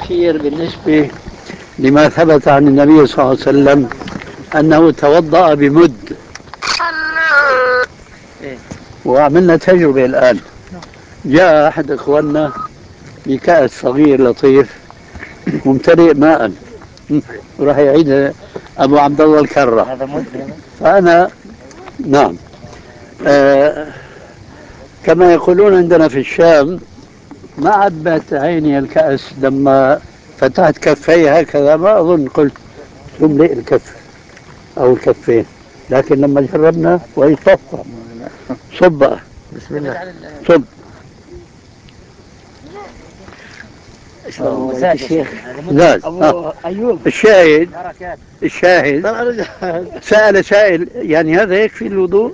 يسير بالنسبة لما ثبت عن النبي صلى الله عليه وسلم أنه توضأ بمد. وعملنا تجربة الآن. جاء أحد إخواننا بكأس صغير لطيف ممتلئ ماء، وراح يعيد أبو عبد الله الكرة. هذا مد. فأنا نعم، كما يقولون عندنا في الشام، ما عبت عيني الكأس لما فتحت كفي هكذا، ما أظن قلت تملئ الكف أو الكفين، لكن لما جربنا ويصفى صب. بسم الله. صب. الشيخ لا أبو أيوب. الشاهد سأل سائل يعني هذا يكفي الوضوء؟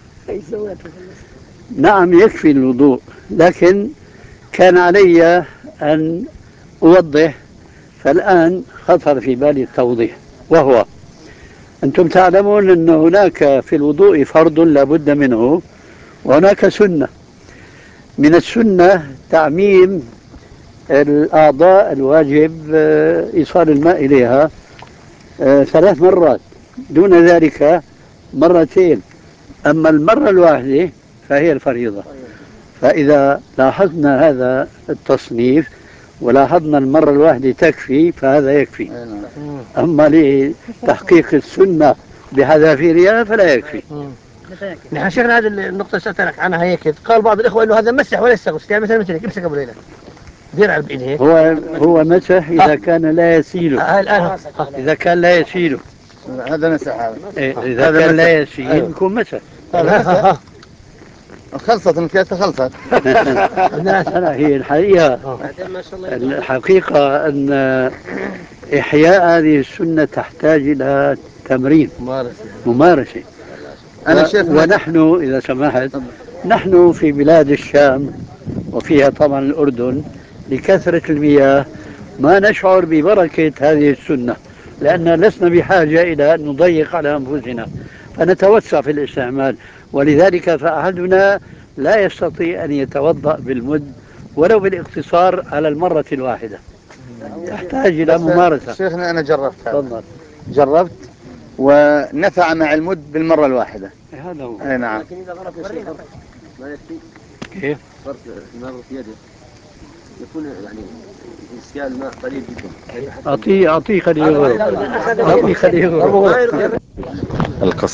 نعم يكفي الوضوء، لكن كان علي أن أوضح، فالآن خطر في بالي التوضيح، وهو أنتم تعلمون أن هناك في الوضوء فرض لا بد منه، وهناك سنة. من السنة تعميم الأعضاء الواجب إيصال الماء إليها 3 مرات، دون ذلك مرتين. أما المرة الواحدة فهي الفريضة. فإذا لاحظنا هذا التصنيف ولاحظنا المرة الواحدة تكفي، فهذا يكفي. أما لتحقيق السنة بحذافيرها فلا يكفي. نحن شيخنا هذه النقطة سألتك عنها هيك، قال بعض الإخوة إنه هذا مسح وليس غسل، يعني مثلا مثلك امسك أبو ليلى بيلعب بإيده هيك. هو مسح إذا كان لا يسيله. الآن إذا كان لا يسيله هذا مسح. هذا إذا كان لا يسيل يكون مسح. هذا مسح. خلصت المكياج خلصت. لا هي الحقيقة أن إحياء هذه السنة تحتاج إلى تمرين، ممارسة. ونحن إذا سمحت، نحن في بلاد الشام وفيها طبعا الأردن، لكثرة المياه ما نشعر ببركة هذه السنة، لأننا لسنا بحاجة إلى أن نضيق على أنفسنا، فنتوسع في الاستعمال. ولذلك فأحدنا لا يستطيع أن يتوضأ بالمد ولو بالاقتصار على المرة الواحدة، تحتاج إلى ممارسة. شيخنا أنا جربت هذا. جربت ونفع مع المد بالمرة الواحدة. هذا هو. أي نعم. لكن إذا غرق يا شيخ ما يكفي. كيف؟ فرق الماء في يده يكون يعني إسكال الماء قليل جدا. أعطيه خليه يغرق. أعطيه خليه يغرق.